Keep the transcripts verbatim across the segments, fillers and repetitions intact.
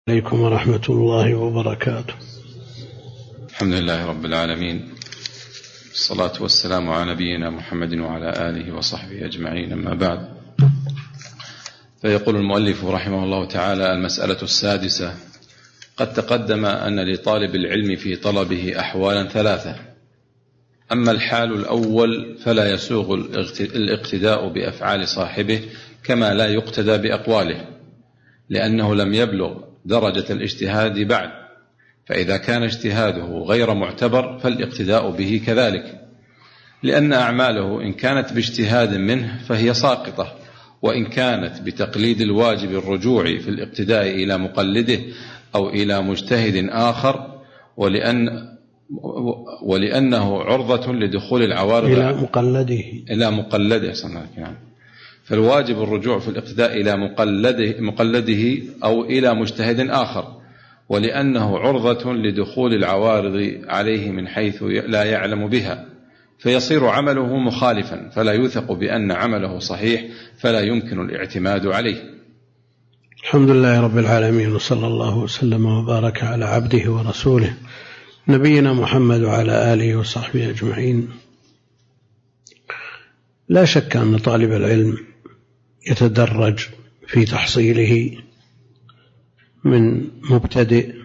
عليكم ورحمة الله وبركاته. الحمد لله رب العالمين، الصلاة والسلام على نبينا محمد وعلى آله وصحبه أجمعين، أما بعد. فيقول المؤلف رحمه الله تعالى: المسألة السادسة: قد تقدم أن لطالب العلم في طلبه أحوالا ثلاثة. أما الحال الأول فلا يسوغ الاقتداء بأفعال صاحبه كما لا يقتدى بأقواله، لأنه لم يبلغ درجة الاجتهاد بعد، فإذا كان اجتهاده غير معتبر فالاقتداء به كذلك، لأن أعماله إن كانت باجتهاد منه فهي ساقطة، وإن كانت بتقليد الواجب الرجوع في الاقتداء إلى مقلده أو إلى مجتهد آخر، ولأن ولأنه عرضة لدخول العوارض إلى مقلده إلى مقلده يعني. فالواجب الرجوع في الاقتداء إلى مقلده, مقلده أو إلى مجتهد آخر، ولأنه عرضة لدخول العوارض عليه من حيث لا يعلم بها، فيصير عمله مخالفا، فلا يوثق بأن عمله صحيح، فلا يمكن الاعتماد عليه. الحمد لله رب العالمين، وصلى الله وسلم وبارك على عبده ورسوله نبينا محمد وعلى آله وصحبه أجمعين. لا شك أن طالب العلم يتدرج في تحصيله من مبتدئ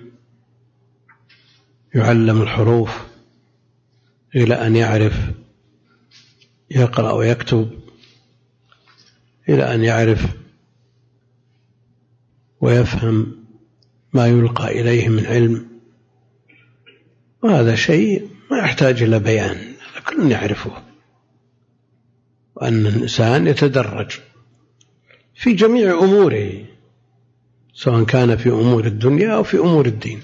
يعلم الحروف إلى أن يعرف يقرأ ويكتب، إلى أن يعرف ويفهم ما يلقى إليه من علم، وهذا شيء ما يحتاج إلى بيان، كل يعرفه، وأن الإنسان يتدرج في جميع أموره، سواء كان في أمور الدنيا أو في أمور الدين.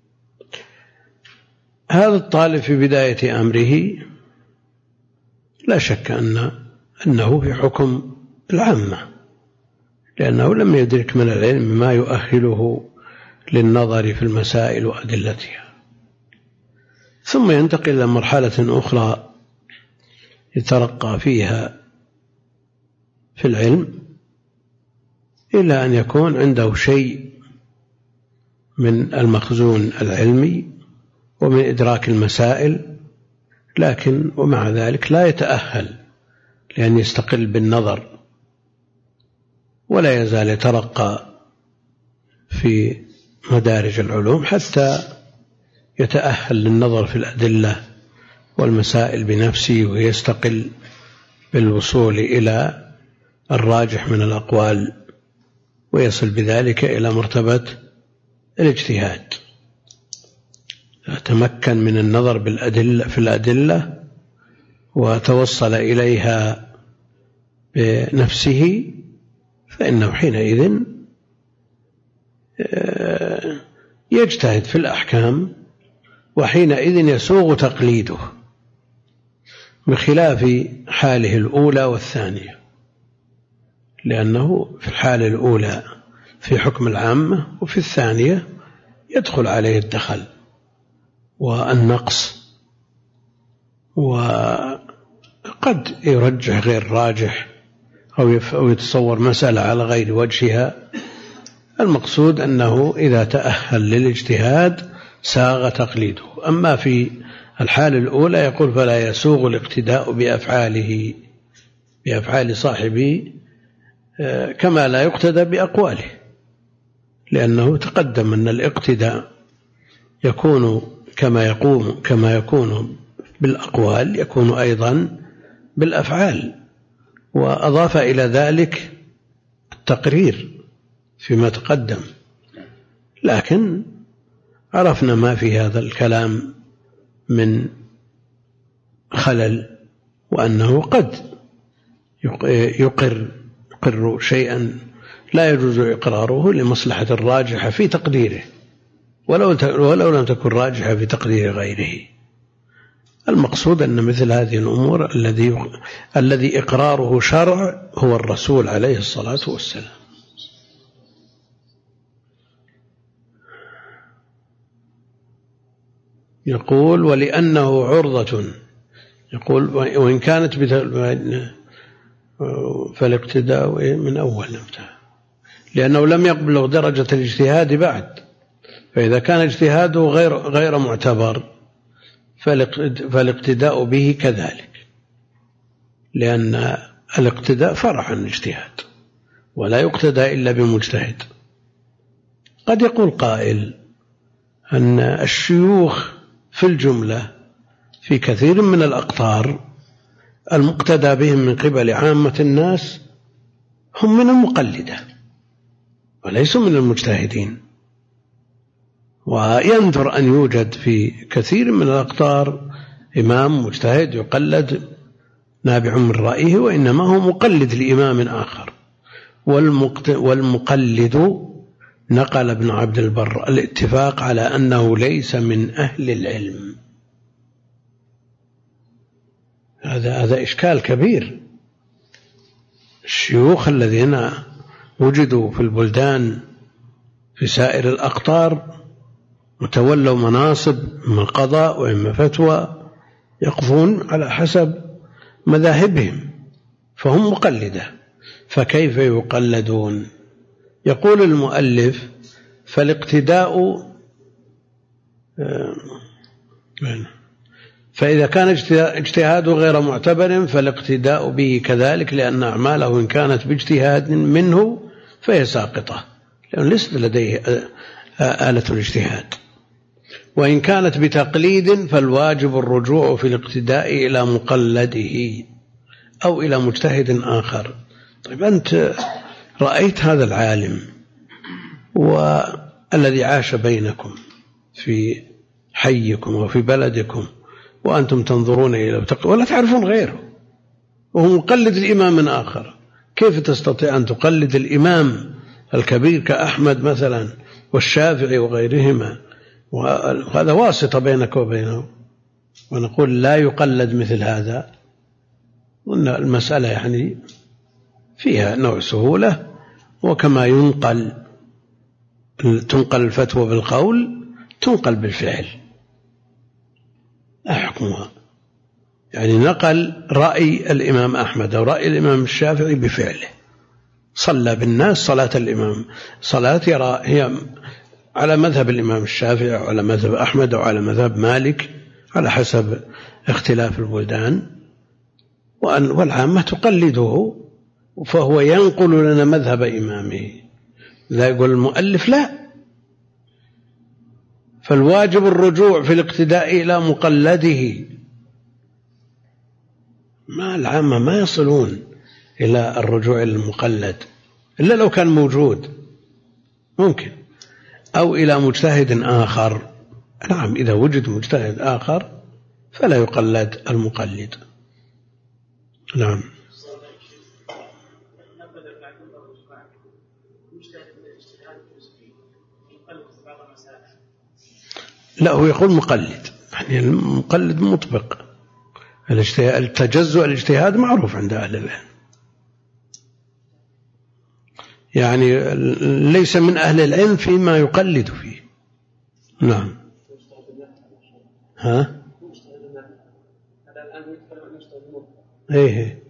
هذا الطالب في بداية أمره لا شك أن أنه في حكم العامة، لأنه لم يدرك من العلم ما يؤهله للنظر في المسائل وأدلتها، ثم ينتقل إلى مرحلة أخرى يترقى فيها في العلم إلى أن يكون عنده شيء من المخزون العلمي ومن إدراك المسائل، لكن ومع ذلك لا يتأهل لأن يستقل بالنظر، ولا يزال يترقى في مدارج العلوم حتى يتأهل للنظر في الأدلة والمسائل بنفسه، ويستقل بالوصول إلى الراجح من الأقوال، ويصل بذلك إلى مرتبة الاجتهاد. تمكن من النظر بالأدلة في الأدلة وتوصل إليها بنفسه، فإنه حينئذ يجتهد في الأحكام، وحينئذ يسوغ تقليده، بخلاف حاله الأولى والثانية، لأنه في الحالة الأولى في حكم العامة، وفي الثانية يدخل عليه الدخل والنقص، وقد يرجح غير راجح أو يتصور مسألة على غير وجهها. المقصود أنه إذا تأهل للاجتهاد ساغ تقليده. أما في الحالة الأولى يقول: فلا يسوغ الاقتداء بأفعاله بأفعال صاحبه كما لا يقتدى بأقواله، لأنه تقدم أن الاقتداء يكون كما يقوم كما يكون بالأقوال يكون أيضا بالأفعال، وأضاف إلى ذلك التقرير فيما تقدم. لكن عرفنا ما في هذا الكلام من خلل، وأنه قد يقر يقر شيئا لا يجوز إقراره لمصلحة الراجحة في تقديره، ولو ولو لم تكن راجحة في تقدير غيره. المقصود أن مثل هذه الأمور الذي الذي إقراره شرع هو الرسول عليه الصلاة والسلام. يقول: ولأنه عرضة، يقول وإن كانت فالاقتداء من أول نبتة، لأنه لم يبلغ درجة الاجتهاد بعد. فإذا كان اجتهاده غير غير معتبر فالاقتداء به كذلك، لأن الاقتداء فرع عن الاجتهاد ولا يقتدى إلا بمجتهد. قد يقول قائل أن الشيوخ في الجملة في كثير من الأقطار المقتدى بهم من قبل عامة الناس هم من المقلدة وليسوا من المجتهدين. وينذر أن يوجد في كثير من الأقطار إمام مجتهد يقلد نابع من رأيه، وإنما هو مقلد لإمام آخر. والمقلد نقل ابن عبد البر الاتفاق على أنه ليس من أهل العلم. هذا هذا إشكال كبير. الشيوخ الذين وجدوا في البلدان في سائر الأقطار وتولوا مناصب من قضاء وإما فتوى يقضون على حسب مذاهبهم، فهم مقلدة، فكيف يقلدون؟ يقول المؤلف فالاقتداء فإذا كان اجتهاده غير معتبر فالاقتداء به كذلك، لأن أعماله إن كانت باجتهاد منه فهي ساقطة، لأن ليس لديه آلة الاجتهاد. وإن كانت بتقليد فالواجب الرجوع في الاقتداء إلى مقلده أو إلى مجتهد آخر. طيب أنت رأيت هذا العالم والذي عاش بينكم في حيكم وفي بلدكم وأنتم تنظرون إليه ولا تعرفون غيره، وهو مقلد الإمام من آخر، كيف تستطيع أن تقلد الإمام الكبير كأحمد مثلا والشافعي وغيرهما، وهذا واسطة بينك وبينه، ونقول لا يقلد مثل هذا؟ وأن المسألة يعني فيها نوع سهولة، وكما ينقل تنقل الفتوى بالقول تنقل بالفعل أحكمها. يعني نقل رأي الإمام أحمد أو رأي الإمام الشافعي بفعله، صلى بالناس صلاة الإمام، صلاة يرى هي على مذهب الإمام الشافعي أو على مذهب أحمد أو على مذهب مالك على حسب اختلاف البلدان، والعامة تقلده، فهو ينقل لنا مذهب إمامه. لا يقول المؤلف لا، فالواجب الرجوع في الاقتداء إلى مقلده. ما العامة ما يصلون إلى الرجوع إلى المقلد إلا لو كان موجود ممكن، أو إلى مجتهد آخر. نعم، إذا وجد مجتهد آخر فلا يقلد المقلد. نعم. لا، هو يقول مقلد، يعني المقلد مطبق. التجزؤ الاجتهاد معروف عند أهل العلم، يعني ليس من أهل العلم فيما يقلد فيه. نعم. ها؟ ايه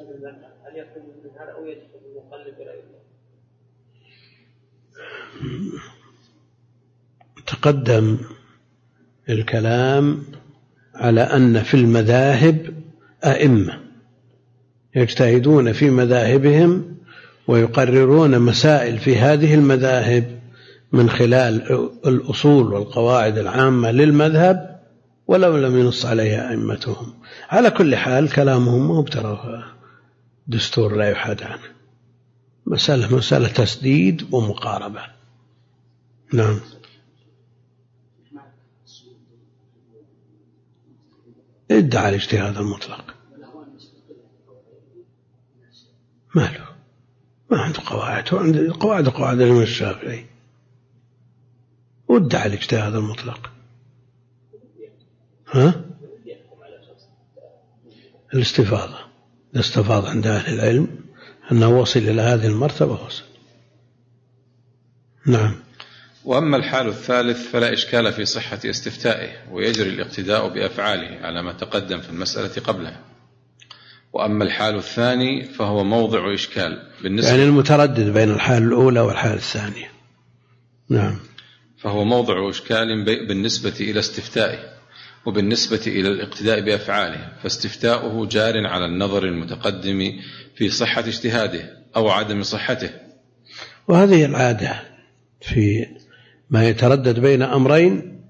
تقدم الكلام على أن في المذاهب أئمة يجتهدون في مذاهبهم ويقررون مسائل في هذه المذاهب من خلال الأصول والقواعد العامة للمذهب ولو لم ينص عليها أئمتهم. على كل حال كلامهم ما بترى دستور لا يحاد عنه، مسألة مسألة تسديد ومقاربة. نعم. ادعى الاجتهاد المطلق، ما له، ما عنده قواعد، هو عنده قواعد قواعد الإمام الشافعي، وادعى الاجتهاد المطلق. ها؟ الاستفاضة، الاستفاضة عند أهل العلم أنه وصل إلى هذه المرتبة وصل. نعم. وأما الحال الثالث فلا إشكال في صحة استفتائه، ويجري الاقتداء بأفعاله على ما تقدم في المسألة قبلها. وأما الحال الثاني فهو موضع إشكال بالنسبة يعني المتردد بين الحال الأولى والحال الثانية. نعم. فهو موضع إشكال بالنسبة إلى استفتائه وبالنسبة إلى الاقتداء بأفعاله، فاستفتاؤه جار على النظر المتقدم في صحة اجتهاده أو عدم صحته. وهذه العادة في ما يتردد بين أمرين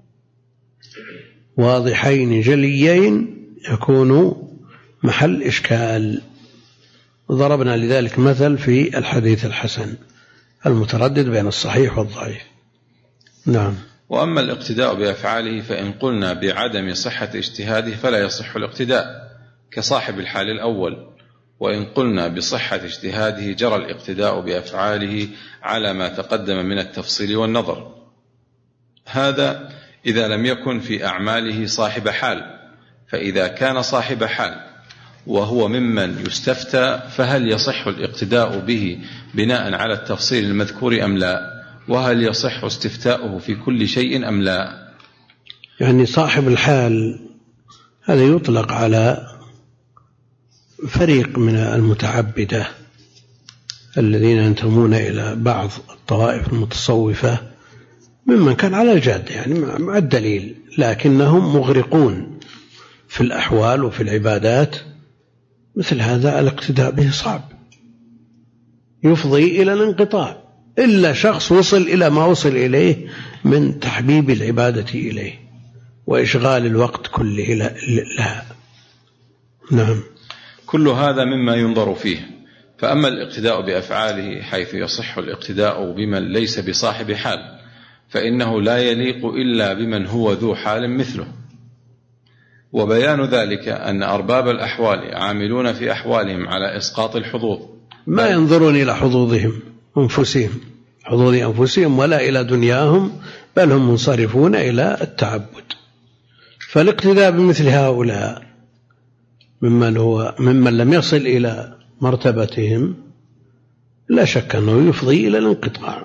واضحين جليين يكون محل إشكال. ضربنا لذلك مثل في الحديث الحسن المتردد بين الصحيح والضعيف. نعم. وأما الاقتداء بأفعاله فإن قلنا بعدم صحة اجتهاده فلا يصح الاقتداء كصاحب الحال الأول، وإن قلنا بصحة اجتهاده جرى الاقتداء بأفعاله على ما تقدم من التفصيل والنظر. هذا إذا لم يكن في أعماله صاحب حال، فإذا كان صاحب حال وهو ممن يستفتى فهل يصح الاقتداء به بناء على التفصيل المذكور أم لا؟ وهل يصح استفتاؤه في كل شيء أم لا؟ يعني صاحب الحال هذا يطلق على فريق من المتعبدة الذين ينتمون إلى بعض الطوائف المتصوفة ممن كان على الجادة يعني مع الدليل، لكنهم مغرقون في الأحوال وفي العبادات. مثل هذا الاقتداء به صعب، يفضي إلى الانقطاع، إلا شخص وصل إلى ما وصل إليه من تحبيب العبادة إليه وإشغال الوقت كله لها. نعم. كل هذا مما ينظر فيه. فأما الاقتداء بأفعاله حيث يصح الاقتداء بمن ليس بصاحب حال فإنه لا يليق إلا بمن هو ذو حال مثله. وبيان ذلك أن أرباب الأحوال عاملون في أحوالهم على إسقاط الحظوظ، ما ينظرون إلى حظوظهم أنفسهم حظوظ أنفسهم ولا إلى دنياهم، بل هم منصرفون إلى التعبد. فالاقتداء بمثل هؤلاء ممن هو ممن لم يصل إلى مرتبتهم لا شك أنه يفضي إلى الانقطاع.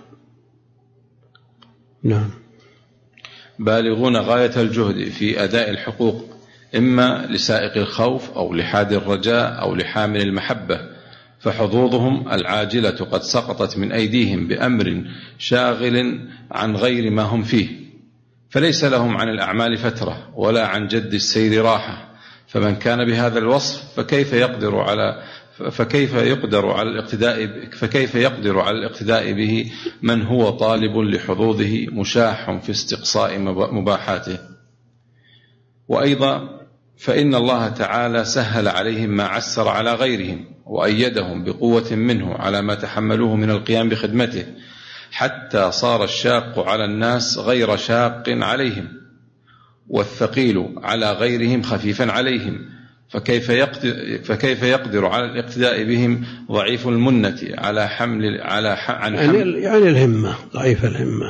نعم. بالغون غاية الجهد في أداء الحقوق، إما لسائق الخوف أو لحاد الرجاء أو لحامل المحبة، فحظوظهم العاجلة قد سقطت من أيديهم بأمر شاغل عن غير ما هم فيه، فليس لهم عن الأعمال فترة ولا عن جد السير راحة. فمن كان بهذا الوصف فكيف يقدر على فكيف يقدر على الاقتداء فكيف يقدر على الاقتداء به من هو طالب لحظوظه مشاح في استقصاء مباحاته؟ وأيضا فإن الله تعالى سهل عليهم ما عسر على غيرهم، وأيدهم بقوة منه على ما تحملوه من القيام بخدمته، حتى صار الشاق على الناس غير شاق عليهم، والثقيل على غيرهم خفيفا عليهم. فكيف يقدر, فكيف يقدر على الاقتداء بهم ضعيف المنة على حمل على عن حمل يعني الهمة ضعيف الهمة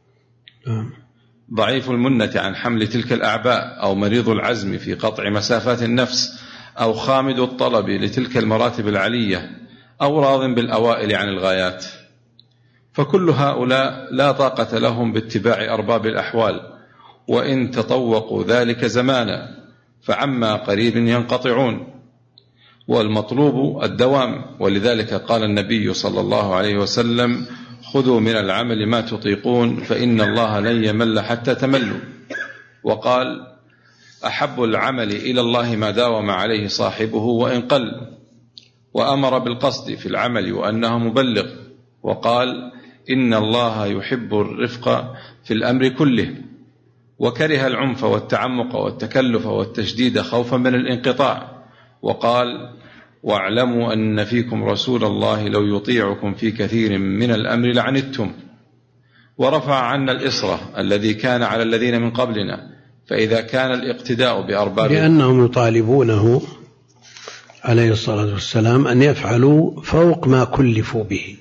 ضعيف المنة عن حمل تلك الأعباء، أو مريض العزم في قطع مسافات النفس، أو خامد الطلب لتلك المراتب العلية، أو راض بالأوائل عن الغايات. فكل هؤلاء لا طاقة لهم باتباع أرباب الأحوال، وإن تطوقوا ذلك زمانا فعما قريب ينقطعون. والمطلوب الدوام، ولذلك قال النبي صلى الله عليه وسلم: خذوا من العمل ما تطيقون فإن الله لن يمل حتى تملوا. وقال: أحب العمل إلى الله ما داوم عليه صاحبه وإن قل. وأمر بالقصد في العمل وأنه مبلغ، وقال: إن الله يحب الرفق في الأمر كله. وكره العنف والتعمق والتكلف والتشديد خوفا من الانقطاع، وقال: واعلموا أن فيكم رسول الله لو يطيعكم في كثير من الأمر لعنتم. ورفع عنا الإصرة الذي كان على الذين من قبلنا. فإذا كان الاقتداء بأرباب لأنهم يطالبونه عليه الصلاة والسلام أن يفعلوا فوق ما كلفوا به،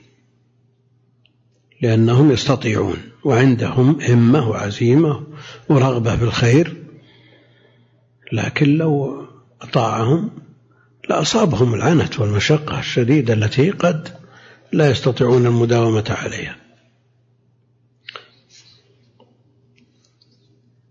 لأنهم يستطيعون وعندهم همة وعزيمة ورغبة بالخير، لكن لو أطاعهم لأصابهم العنة والمشقة الشديدة التي قد لا يستطيعون المداومة عليها.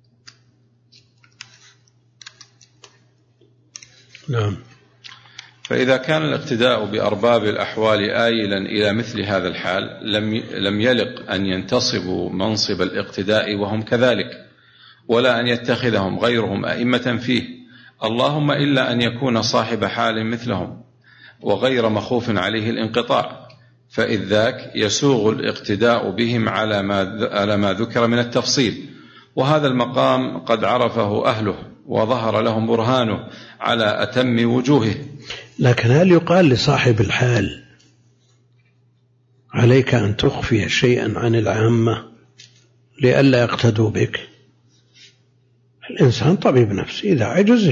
نعم. فإذا كان الاقتداء بأرباب الأحوال آيلا إلى مثل هذا الحال لم لم يلق أن ينتصبوا منصب الاقتداء وهم كذلك، ولا أن يتخذهم غيرهم أئمة فيه، اللهم إلا أن يكون صاحب حال مثلهم وغير مخوف عليه الانقطاع، فإذ ذاك يسوغ الاقتداء بهم على ما على ما ذكر من التفصيل، وهذا المقام قد عرفه أهله وظهر لهم برهانه على أتم وجوهه. لكن هل يقال لصاحب الحال عليك أن تخفي شيئا عن العامة لئلا يقتدوا بك؟ الإنسان طبيب نفسه، إذا عجز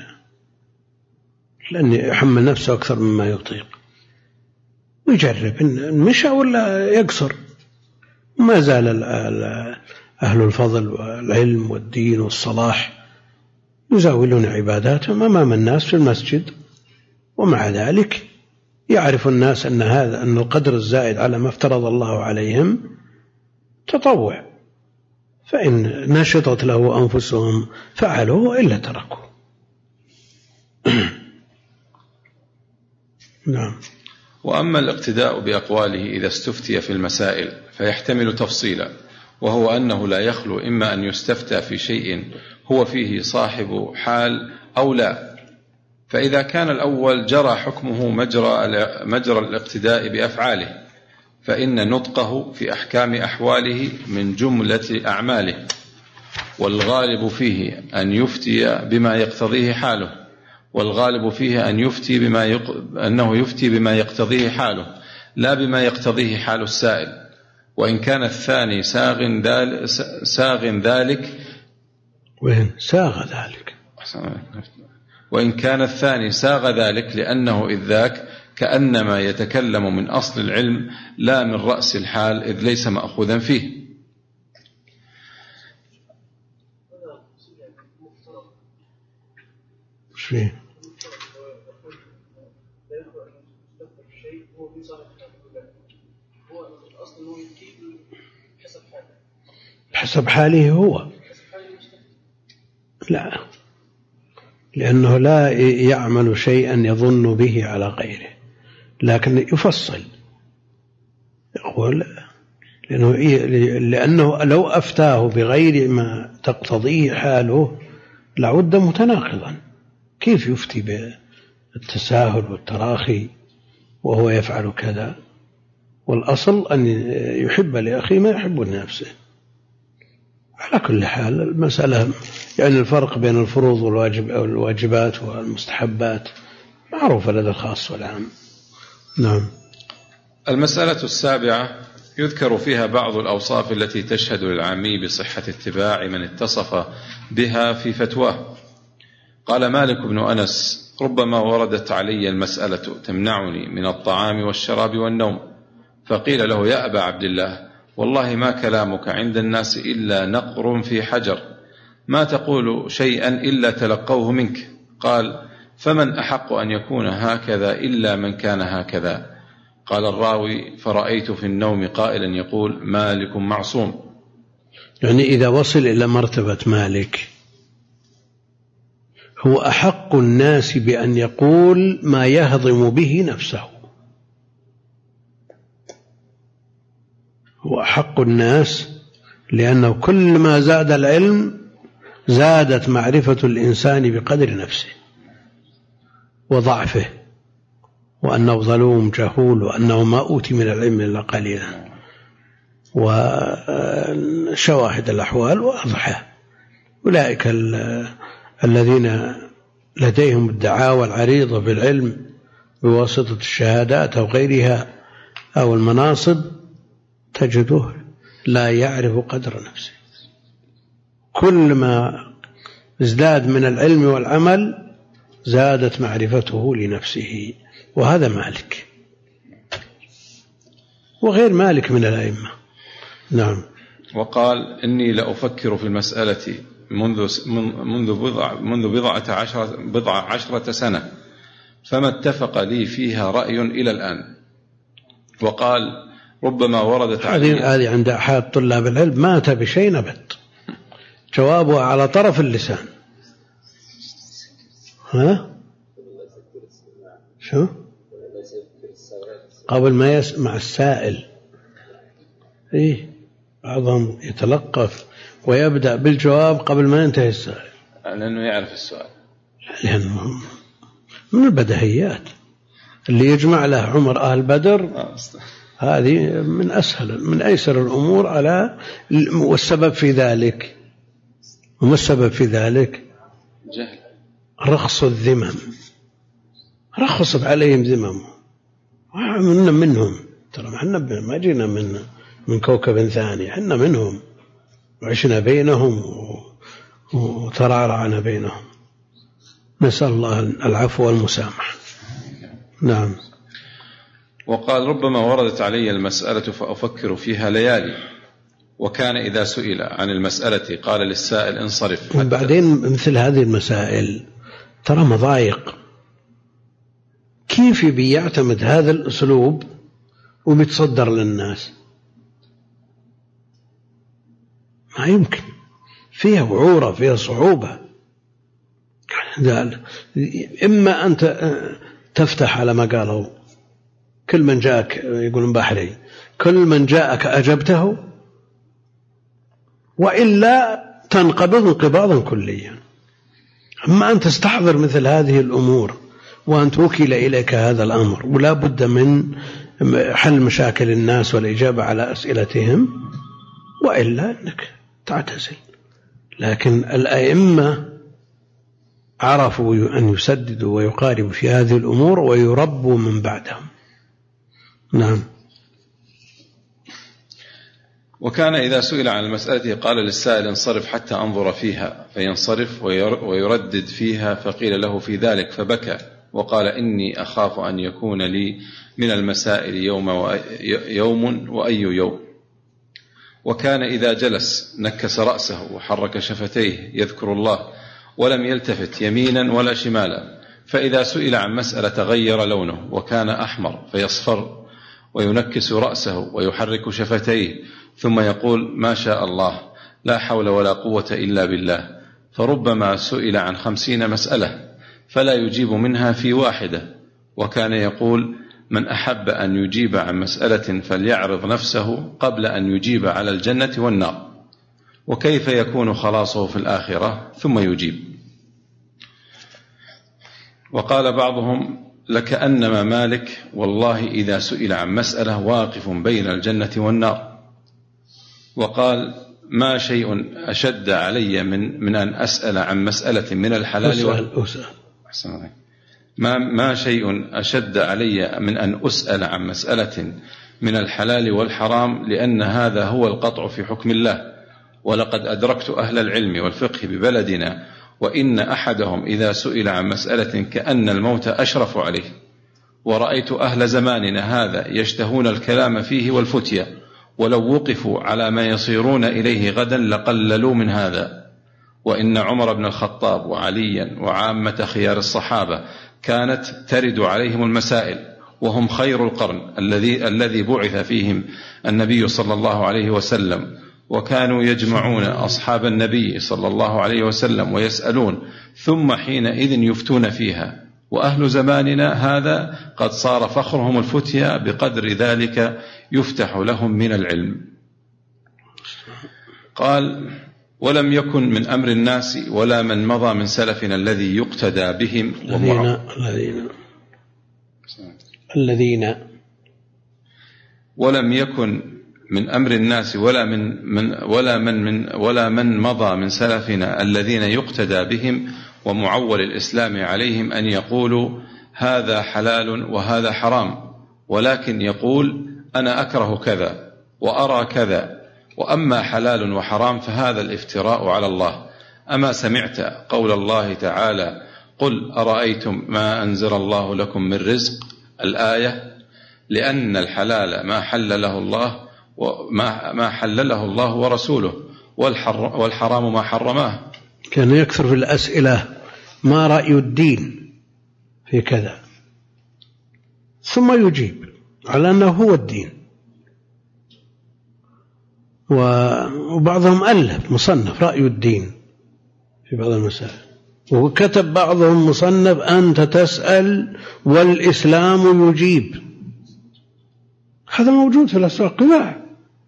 لأن يحمل نفسه أكثر مما يطيق ويجرب إن مشى ولا يقصر. ما زال أهل الفضل والعلم والدين والصلاح يزاولون عباداتهم أمام الناس في المسجد، ومع ذلك يعرف الناس أن هذا أن القدر الزائد على ما افترض الله عليهم تطوع، فإن نشطت له أنفسهم فعلوا وإلا تركوا. نعم. وأما الاقتداء بأقواله إذا استفتي في المسائل فيحتمل تفصيلا، وهو أنه لا يخلو إما أن يستفتى في شيء هو فيه صاحب حال أو لا، فإذا كان الأول جرى حكمه مجرى, مجرى الاقتداء بأفعاله، فإن نطقه في أحكام أحواله من جملة أعماله، والغالب فيه أن يفتي بما يقتضيه حاله، والغالب فيه أن يفتي بما يق... أنه يفتي بما يقتضيه حاله لا بما يقتضيه حال السائل، وإن كان الثاني ساغ ذلك, ساغ ذلك وين ساغ ذلك وإن كان الثاني ساغ ذلك لأنه إذ ذاك كأنما يتكلم من أصل العلم لا من رأس الحال، إذ ليس مأخوذا فيه. فيه حسب حاله هو، لا، لأنه لا يعمل شيئا يظن به على غيره، لكن يفصل يقول لأنه, لأنه لو أفتاه بغير ما تقتضيه حاله لعد متناقضا. كيف يفتي بالتساهل والتراخي وهو يفعل كذا؟ والأصل أن يحب لأخيه ما يحب لنفسه. على كل حال المسألة يعني الفرق بين الفروض والواجب أو الواجبات والمستحبات معروفة لدى الخاص والعام. نعم. المسألة السابعة يذكر فيها بعض الأوصاف التي تشهد للعامي بصحة اتباع من اتصف بها في فتواه. قال مالك بن أنس: ربما وردت علي المسألة تمنعني من الطعام والشراب والنوم، فقيل له: يا أبا عبد الله، والله ما كلامك عند الناس إلا نقر في حجر، ما تقول شيئا إلا تلقوه منك. قال: فمن أحق أن يكون هكذا إلا من كان هكذا؟ قال الراوي: فرأيت في النوم قائلا يقول: مالك معصوم. يعني إذا وصل إلى مرتبة مالك هو أحق الناس بأن يقول ما يهضم به نفسه، هو أحق الناس، لأنه كل ما زاد العلم زادت معرفة الإنسان بقدر نفسه وضعفه، وأنه ظلوم جهول، وأنه ما أوتي من العلم إلا قليلا، وشواهد الأحوال واضحة. أولئك الذين لديهم الدعاوى العريضة بالعلم بواسطة الشهادات أو غيرها أو المناصب تجده لا يعرف قدر نفسه. كل ما ازداد من العلم والعمل زادت معرفته لنفسه، وهذا مالك وغير مالك من الأئمة. نعم. وقال: إني لأفكر في المسألة منذ منذ بضع منذ بضعة عشرة بضع عشرة سنة، فما اتفق لي فيها رأي إلى الآن. وقال: ربما وردت هذه هذه عند أحد طلاب العلم مات بشيء نبت، جوابها على طرف اللسان. ها؟ شو قبل ما يسمع السائل؟ إيه بعضهم يتلقف ويبدأ بالجواب قبل ما ينتهي السائل لأنه يعرف السؤال، لأنه من البديهيات اللي يجمع له عمر أهل بدر. هذه من أسهل من أيسر الأمور على. والسبب في ذلك وما السبب في ذلك؟ جهل. رخص الذمم، رخصت عليهم ذمم وعملنا منهم. ترى احنا ما جينا من من كوكب ثاني، احنا منهم وعشنا بينهم وترعرعنا بينهم. نسأل الله العفو والمسامحة. نعم. وقال ربما وردت علي المسألة فأفكر فيها ليالي، وكان إذا سئل عن المسألة قال للسائل انصرف. وبعدين مثل هذه المسائل ترى مضايق، كيف بيعتمد هذا الأسلوب وبيتصدر للناس؟ ما يمكن، فيها وعورة، فيها صعوبة. إما أنت تفتح على ما قالوا كل من جاءك، يقولون بحري، كل من جاءك أجبته، وإلا تنقبض انقباضا كليا. أما أن تستحضر مثل هذه الأمور وأن توكل إليك هذا الأمر، ولا بد من حل مشاكل الناس والإجابة على أسئلتهم، وإلا أنك تعتزل. لكن الأئمة عرفوا أن يسددوا ويقاربوا في هذه الأمور ويربوا من بعدهم. نعم. وكان إذا سئل عن المسألة قال للسائل انصرف حتى أنظر فيها، فينصرف ويردد فيها، فقيل له في ذلك فبكى وقال إني أخاف أن يكون لي من المسائل يوم, يوم وأي يوم. وكان إذا جلس نكس رأسه وحرك شفتيه يذكر الله ولم يلتفت يمينا ولا شمالا، فإذا سئل عن مسألة غير لونه وكان أحمر فيصفر وينكس رأسه ويحرك شفتيه ثم يقول ما شاء الله لا حول ولا قوة إلا بالله. فربما سئل عن خمسين مسألة فلا يجيب منها في واحدة، وكان يقول من أحب أن يجيب عن مسألة فليعرض نفسه قبل أن يجيب على الجنة والنار، وكيف يكون خلاصه في الآخرة ثم يجيب. وقال بعضهم لكأنما مالك والله إذا سئل عن مسألة واقف بين الجنة والنار. وقال ما شيء أشد علي من, من أن أسأل عن مسألة من الحلال أسأل أسأل. ما, ما شيء أشد علي من أن أسأل عن مسألة من الحلال والحرام، لأن هذا هو القطع في حكم الله. ولقد أدركت أهل العلم والفقه ببلدنا وإن أحدهم إذا سئل عن مسألة كأن الموت أشرف عليه، ورأيت أهل زماننا هذا يشتهون الكلام فيه والفتية، ولو وقفوا على ما يصيرون إليه غدا لقللوا من هذا. وإن عمر بن الخطاب وعليا وعامة خيار الصحابة كانت ترد عليهم المسائل، وهم خير القرن الذي الذي بعث فيهم النبي صلى الله عليه وسلم، وكانوا يجمعون أصحاب النبي صلى الله عليه وسلم ويسألون، ثم حينئذ يفتون فيها. وأهل زماننا هذا قد صار فخرهم الفتيا، بقدر ذلك يفتح لهم من العلم. قال ولم يكن من أمر الناس ولا من مضى من سلفنا الذي يقتدى بهم الذين الذين الذين ولم يكن من أمر الناس ولا من من ولا من من ولا من مضى من سلفنا الذين يقتدى بهم ومعول الإسلام عليهم أن يقولوا هذا حلال وهذا حرام، ولكن يقول أنا أكره كذا وأرى كذا، وأما حلال وحرام فهذا الافتراء على الله. أما سمعت قول الله تعالى قل أرأيتم ما أنزل الله لكم من رزق، الآية، لأن الحلال ما حل له الله وما ما حلله الله ورسوله، والحرام ما حرماه. كان يكثر في الأسئلة ما رأي الدين في كذا، ثم يجيب على أنه هو الدين. وبعضهم ألف مصنف رأي الدين في بعض المسائل، وكتب بعضهم مصنف أنت تسأل والإسلام يجيب. هذا موجود في الأسواق قباع،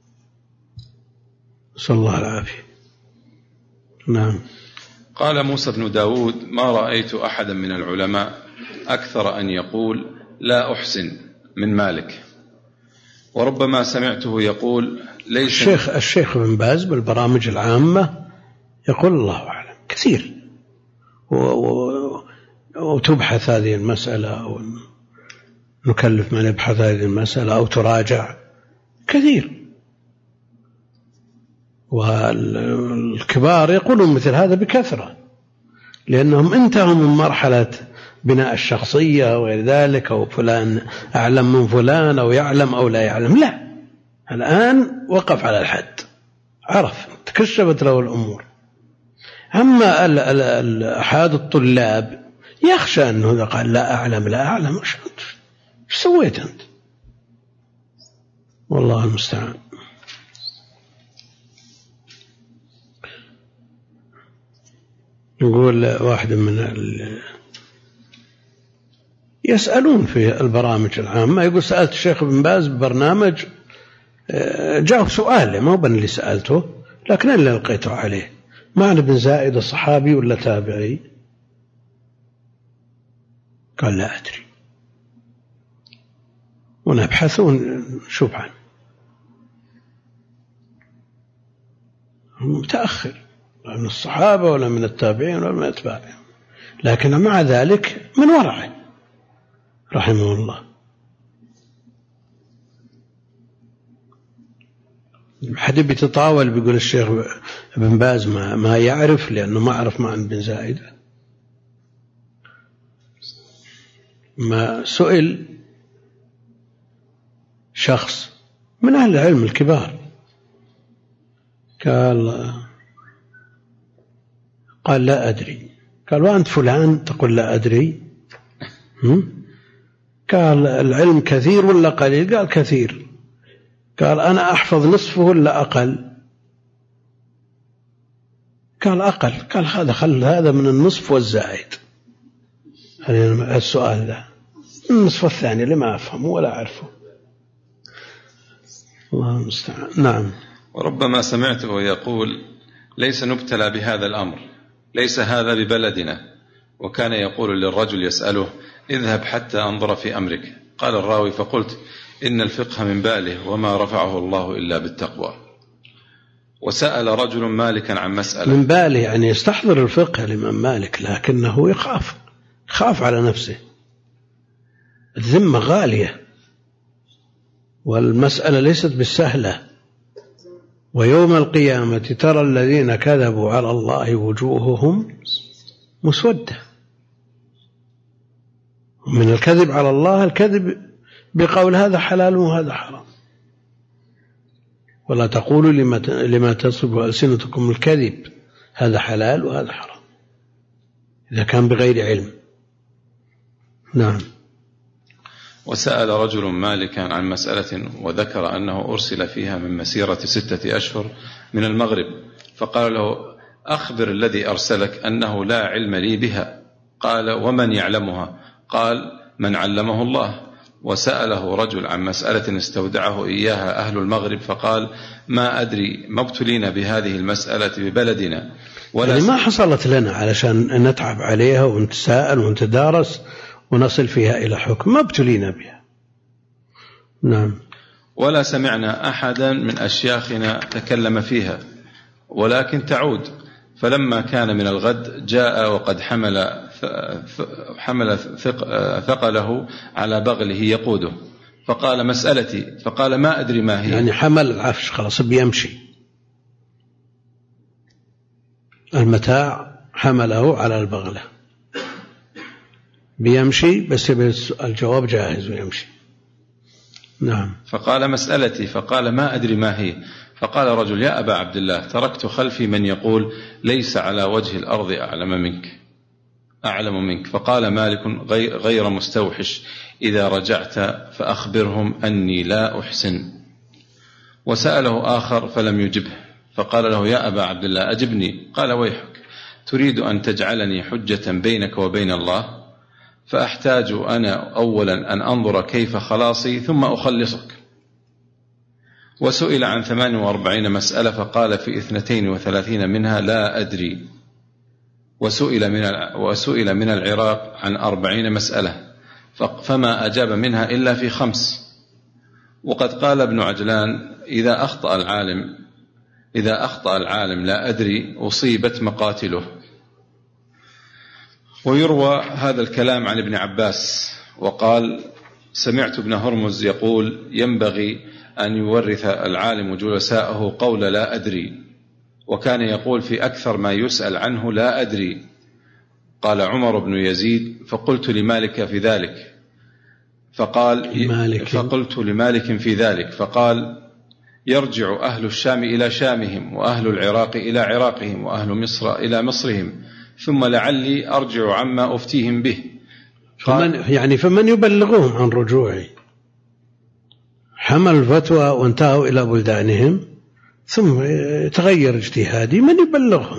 نسأل الله العافية. نعم. قال موسى بن داود ما رأيت أحدا من العلماء أكثر أن يقول لا أحسن من مالك، وربما سمعته يقول ليس. الشيخ الشيخ بن باز بالبرامج العامة يقول الله أعلم كثير، وتبحث هذه المسألة أو نكلف من يبحث هذه المسألة أو تراجع كثير. والكبار يقولون مثل هذا بكثرة، لأنهم انتهوا من مرحلة بناء الشخصية وغير ذلك، أو فلان أعلم من فلان أو يعلم أو لا يعلم، لا، الآن وقف على الحد، عرف، تكشفت له الأمور. أما أحد الطلاب يخشى أنه إذا قال لا أعلم لا أعلم، إيش سويت أنت؟ والله المستعان. يقول واحد من ال... يسألون في البرامج العامة، يقول سألت الشيخ بن باز ببرنامج، جاء سؤال ما هو بن اللي سألته لكن اللي لقيته عليه، معنى بن زائد الصحابي ولا تابعي؟ قال لا أدري، ونبحثون نشوف عنه، متأخر لا من الصحابة ولا من التابعين ولا من أتباعهم، لكن مع ذلك من ورعه رحمه الله. حد بيتطاول بيقول الشيخ ابن باز ما, ما يعرف لأنه ما عرف معنى بن زائد. ما سئل شخص من أهل العلم الكبار قال قال لا أدري، قال وأنت فلان تقول لا أدري؟ قال العلم كثير ولا قليل؟ قال كثير. قال أنا أحفظ نصفه ولا أقل؟ قال أقل. قال هذا خل هذا من النصف والزائد، هذا السؤال ذا النصف الثاني اللي ما أفهمه ولا أعرفه، الله المستعان. نعم. وربما سمعته يقول ليس نبتلى بهذا الأمر، ليس هذا ببلدنا، وكان يقول للرجل يسأله اذهب حتى أنظر في أمرك. قال الراوي فقلت إن الفقه من باله وما رفعه الله إلا بالتقوى. وسأل رجل مالكا عن مسألة. من باله يعني يستحضر الفقه الإمام مالك، لكنه يخاف يخاف على نفسه، الذمة غالية والمسألة ليست بالسهلة. ويوم القيامة ترى الذين كذبوا على الله وجوههم مسودة. من الكذب على الله الكذب بقول هذا حلال وهذا حرام، ولا تقولوا لما لما تصف ألسنتكم الكذب، هذا حلال وهذا حرام، إذا كان بغير علم. نعم. وسأل رجل مالكا عن مسألة وذكر أنه أرسل فيها من مسيرة ستة أشهر من المغرب، فقال له أخبر الذي أرسلك أنه لا علم لي بها. قال ومن يعلمها؟ قال من علمه الله. وسأله رجل عن مسألة استودعه إياها أهل المغرب، فقال ما أدري ما ابتلينا بهذه المسألة ببلدنا ولا يعني ما حصلت لنا علشان نتعب عليها ونتساءل ونتدارس ونصل فيها إلى حكم، ما ابتلينا بها. نعم. ولا سمعنا أحدا من أشياخنا تكلم فيها، ولكن تعود. فلما كان من الغد جاء وقد حمل حمل ثقله على بغله يقوده، فقال مسألتي، فقال ما أدري ما هي. يعني حمل العفش خلاص بيمشي، المتاع حمله على البغلة بيمشي، بس الجواب جاهز ويمشي. نعم. فقال مسألتي، فقال ما أدري ما هي. فقال رجل يا أبا عبد الله تركت خلفي من يقول ليس على وجه الأرض أعلم منك أعلم منك. فقال مالك غير مستوحش إذا رجعت فأخبرهم أني لا أحسن. وسأله آخر فلم يجبه، فقال له يا أبا عبد الله أجبني. قال ويحك تريد أن تجعلني حجة بينك وبين الله، فأحتاج أنا أولا أن أنظر كيف خلاصي ثم أخلصك. وسئل عن ثمان وأربعين مسألة فقال في اثنتين وثلاثين منها لا أدري. وسئل من وسئل من العراق عن أربعين مسألة فما أجاب منها إلا في خمس. وقد قال ابن عجلان إذا أخطأ العالم إذا أخطأ العالم لا أدري أصيبت مقاتله. ويروى هذا الكلام عن ابن عباس وقال سمعت ابن هرمز يقول ينبغي أن يورث العالم جلساءه قول لا أدري، وكان يقول في أكثر ما يسأل عنه لا أدري. قال عمر بن يزيد فقلت لمالك في ذلك فقال مالك. فقلت لمالك في ذلك فقال يرجع أهل الشام إلى شامهم وأهل العراق إلى عراقهم وأهل مصر إلى مصرهم ثم لعلي أرجع عما أفتيهم به. فمن يعني فمن يبلغهم عن رجوعي؟ حمل الفتوى وانتهوا إلى بلدانهم ثم تغير اجتهادي، من يبلغهم؟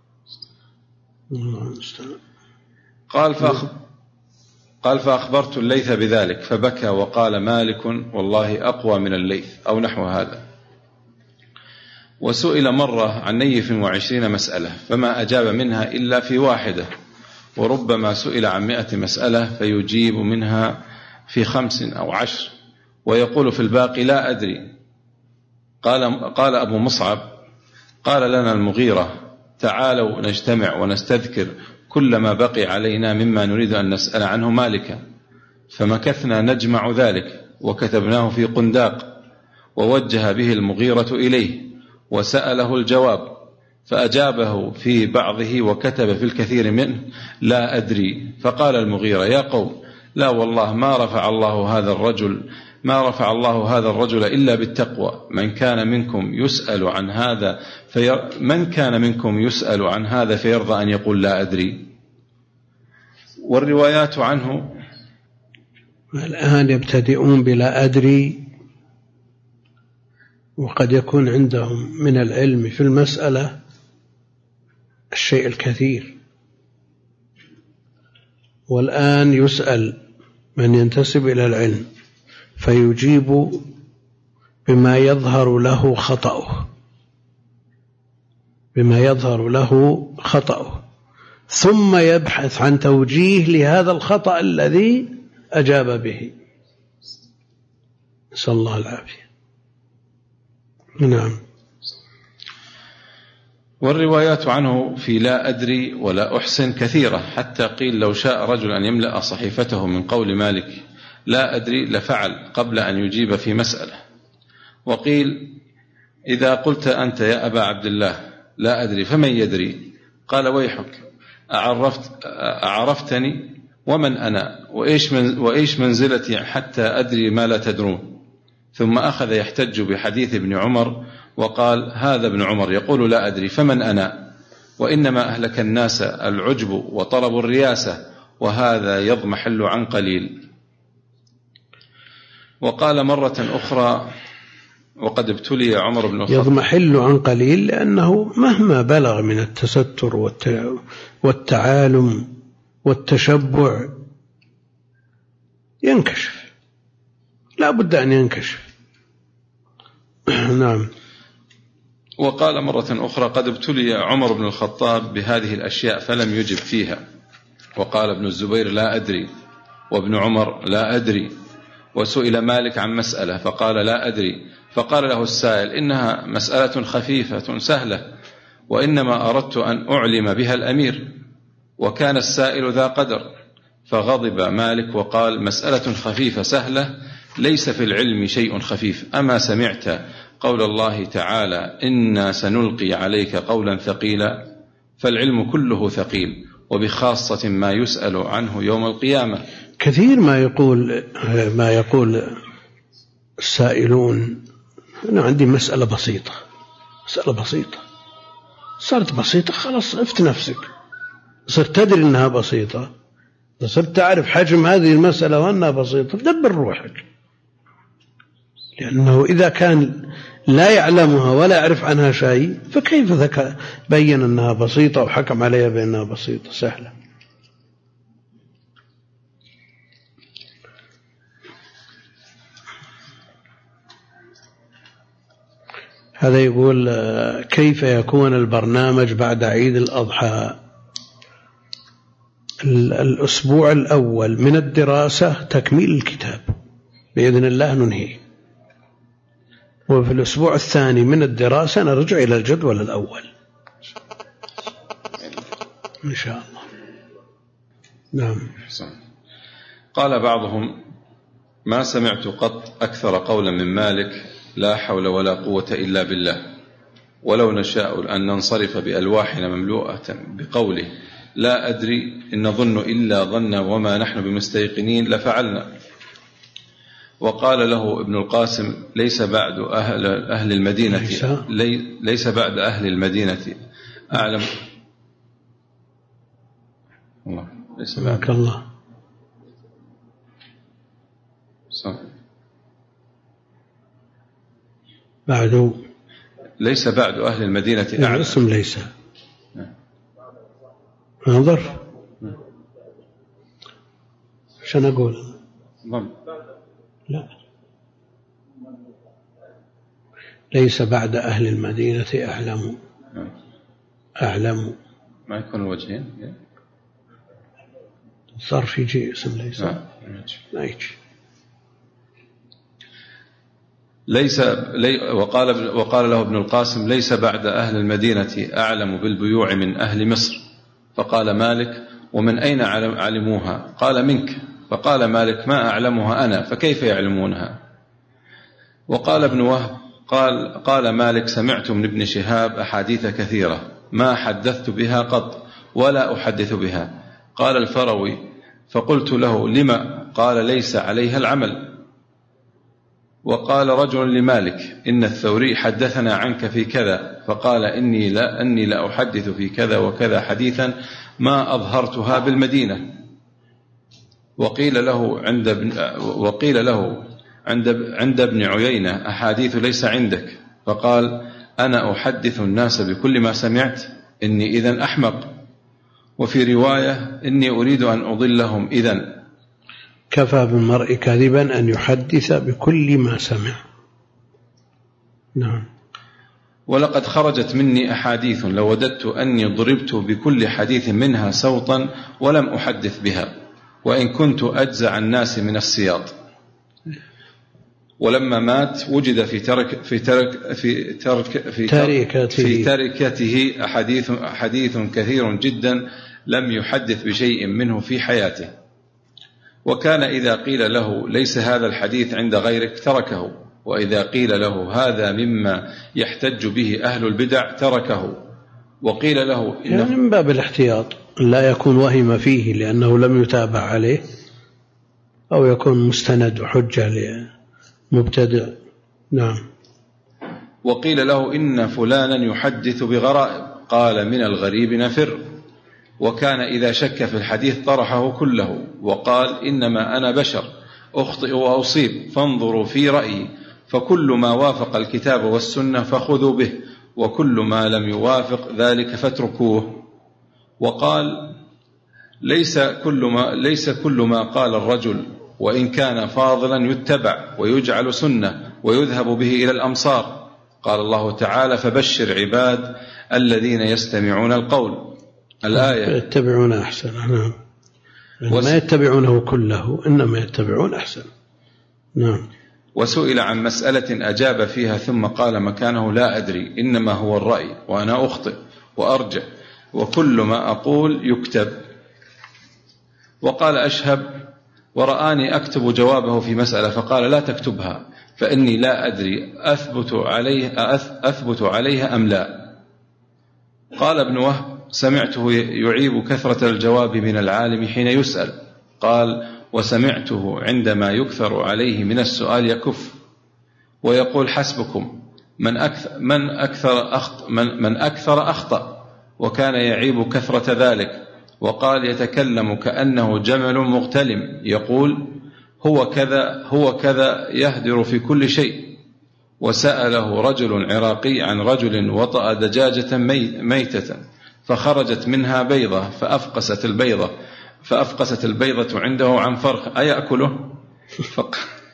قال فأخ... قال فأخبرت الليث بذلك فبكى وقال مالك والله أقوى من الليث أو نحو هذا. وسئل مرة عن نيف وعشرين مسألة فما أجاب منها إلا في واحدة، وربما سئل عن مئة مسألة فيجيب منها في خمس أو عشر ويقول في الباقي لا أدري. قال, قال أبو مصعب قال لنا المغيرة تعالوا نجتمع ونستذكر كل ما بقي علينا مما نريد أن نسأل عنه مالكا، فمكثنا نجمع ذلك وكتبناه في قنداق ووجه به المغيرة إليه وسأله الجواب فأجابه في بعضه وكتب في الكثير منه لا أدري. فقال المغيرة يا قوم لا والله ما رفع الله هذا الرجل ما رفع الله هذا الرجل إلا بالتقوى. من كان منكم يسأل عن هذا في من كان منكم يسأل عن هذا فيرضى أن يقول لا أدري. والروايات عنه الآن يبتدئون بلا أدري، وقد يكون عندهم من العلم في المسألة الشيء الكثير، والآن يسأل من ينتسب إلى العلم فيجيب بما يظهر له خطأه بما يظهر له خطأه ثم يبحث عن توجيه لهذا الخطأ الذي أجاب به. نسأل الله العافية. نعم. والروايات عنه في لا أدري ولا أحسن كثيرة، حتى قيل لو شاء رجل أن يملأ صحيفته من قول مالك لا أدري لفعل قبل أن يجيب في مسألة. وقيل إذا قلت أنت يا أبا عبد الله لا أدري فمن يدري؟ قال ويحك أعرفت أعرفتني ومن أنا وإيش, من وإيش منزلتي حتى أدري ما لا تدرون. ثم أخذ يحتج بحديث ابن عمر وقال هذا ابن عمر يقول لا أدري فمن أنا؟ وإنما أهلك الناس العجب وطلب الرياسة وهذا يضمحل عن قليل. وقال مرة أخرى وقد ابتلي عمر بن الخطاب يضمحل عن قليل لأنه مهما بلغ من التستر والتعالم والتشبع ينكشف، لا بد أن ينكشف. نعم. وقال مرة أخرى قد ابتلي عمر بن الخطاب بهذه الأشياء فلم يجب فيها. وقال ابن الزبير لا أدري، وابن عمر لا أدري. وسئل مالك عن مسألة فقال لا أدري، فقال له السائل إنها مسألة خفيفة سهلة وإنما أردت أن أعلم بها الأمير، وكان السائل ذا قدر. فغضب مالك وقال مسألة خفيفة سهلة ليس في العلم شيء خفيف. أما سمعت قول الله تعالى إنا سنلقي عليك قولا ثقيلا؟ فالعلم كله ثقيل، وبخاصة ما يسأل عنه يوم القيامة. كثير ما يقول ما يقول السائلون أنا عندي مسألة بسيطة مسألة بسيطة صارت بسيطة خلاص عرفت نفسك، صرت تدري أنها بسيطة، صرت تعرف حجم هذه المسألة وأنها بسيطة دبر روحك. لأنه إذا كان لا يعلمها ولا يعرف عنها شيء فكيف ذكر بين أنها بسيطة وحكم عليها بأنها بسيطة سهلة. هذا يقول كيف يكون البرنامج بعد عيد الأضحى؟ الأسبوع الأول من الدراسة تكميل الكتاب بإذن الله ننهي، وفي الأسبوع الثاني من الدراسة نرجع إلى الجدول الأول إن شاء الله. نعم. قال بعضهم: ما سمعت قط أكثر قولا من مالك: لا حول ولا قوة إلا بالله، ولو نشاء أن ننصرف بألواحنا مملوءة بقوله لا أدري إن نظن إلا ظنا وما نحن بمستيقنين لفعلنا. وقال له ابن القاسم: ليس بعد أهل, أهل المدينة لي ليس بعد أهل المدينة أعلم الله ليس بعد الله بعد ليس بعد أهل المدينة أعلم. اسم ليس انظر شو نقول؟ ضم. لا، ليس بعد أهل المدينة أعلم. أعلم ما يكون الوجهين الظرف يجي اسم ليس لا يجي. ليس لي وقال وقال له ابن القاسم: ليس بعد أهل المدينة أعلم بالبيوع من أهل مصر. فقال مالك: ومن أين علموها؟ قال: منك. فقال مالك: ما أعلمها أنا، فكيف يعلمونها؟ وقال ابن وهب: قال قال مالك: سمعت من ابن شهاب أحاديث كثيرة ما حدثت بها قط ولا أحدث بها. قال الفروي: فقلت له: لما؟ قال: ليس عليها العمل. وقال رجل لمالك: إن الثوري حدثنا عنك في كذا، فقال: إني لا أني لا أحدث في كذا وكذا حديثا ما أظهرتها بالمدينة. وقيل له عند ابن وقيل له عند عند ابن عيينة أحاديث ليس عندك. فقال: أنا أحدث الناس بكل ما سمعت، إني إذن أحمق. وفي رواية: إني أريد أن أضلهم إذن. كفى بالمرء كاذبا أن يحدث بكل ما سمع. نعم. ولقد خرجت مني أحاديث لوددت أني ضربت بكل حديث منها سوطا ولم أحدث بها، وإن كنت أجزع الناس من السياط. ولما مات وجد في ترك في ترك في ترك في تركته في تركته أحاديث حديث كثير جدا لم يحدث بشيء منه في حياته. وكان إذا قيل له: ليس هذا الحديث عند غيرك، تركه، وإذا قيل له: هذا مما يحتج به أهل البدع، تركه. وقيل له: يعني من باب الاحتياط لا يكون وهم فيه لأنه لم يتابع عليه، أو يكون مستند وحجة لمبتدع. نعم. وقيل له: إن فلانا يحدث بغرائب، قال: من الغريب نفر. وكان إذا شك في الحديث طرحه كله، وقال: إنما أنا بشر أخطئ وأصيب، فانظروا في رأيي، فكل ما وافق الكتاب والسنة فخذوا به، وكل ما لم يوافق ذلك فاتركوه. وقال: ليس كل ما, ليس كل ما قال الرجل وإن كان فاضلا يتبع ويجعل سنة ويذهب به إلى الأمصار. قال الله تعالى: فبشر عباد الذين يستمعون القول. الآية. يتبعون أحسن. نعم. ما يتبعونه كله، إنما يتبعون أحسن. نعم. وسئل عن مسألة أجاب فيها ثم قال مكانه: لا أدري، إنما هو الرأي، وأنا أخطئ وأرجع، وكل ما أقول يكتب. وقال أشهب: ورآني أكتب جوابه في مسألة، فقال: لا تكتبها، فإني لا أدري أثبت عليها, أثبت عليها أم لا. قال ابن وهب: سمعته يعيب كثرة الجواب من العالم حين يسأل. قال: وسمعته عندما يكثر عليه من السؤال يكف ويقول: حسبكم، من أكثر, من أكثر, أخط من من أكثر أخطأ. وكان يعيب كثرة ذلك. وقال: يتكلم كأنه جمل مغتلم، يقول: هو كذا هو كذا، يهدر في كل شيء. وسأله رجل عراقي عن رجل وطأ دجاجة ميتة فخرجت منها بيضة فأفقست البيضة فأفقست البيضة عنده عن فرخ أيأكله؟ فق...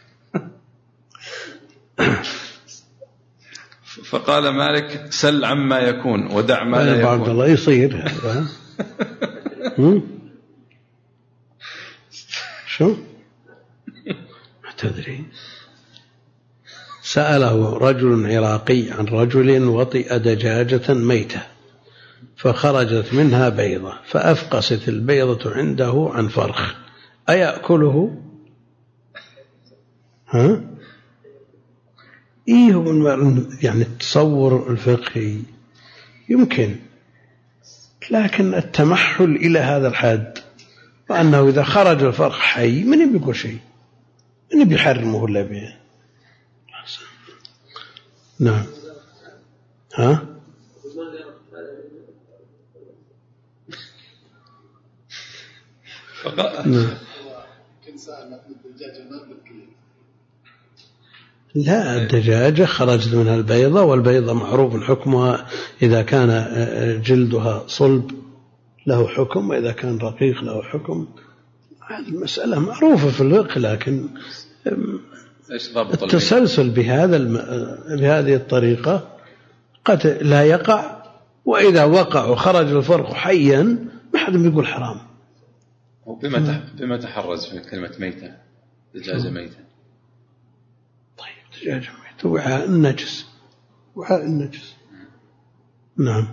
فقال مالك سل عما يكون ودع ما لا يكون. عبد الله يصير هذا شو ما تدري. سأله رجل عراقي عن رجل وطئ دجاجة ميتة فخرجت منها بيضة فأفقست البيضة عنده عن فرخ أيأكله؟ ها؟ إيه يعني التصور الفقهي يمكن، لكن التمحل إلى هذا الحد، وأنه إذا خرج الفرخ حي من بيقول شيء، من بيحرمه ولا بيه. نعم. ها؟ نعم. لا، الدجاجة خرجت منها البيضة، والبيضة معروف حكمها إذا كان جلدها صلب له حكم، وإذا كان رقيق له حكم. هذه المسألة معروفة في الفقه، لكن التسلسل بهذا الم... بهذه الطريقة قد لا يقع، وإذا وقع وخرج الفرق حيا ما حد بيقول حرام. وبما بما تحرز في كلمة ميتة، دجاجة ميتة. طيب دجاجة ميتة وعاء النجس، وعاء النجس. نعم.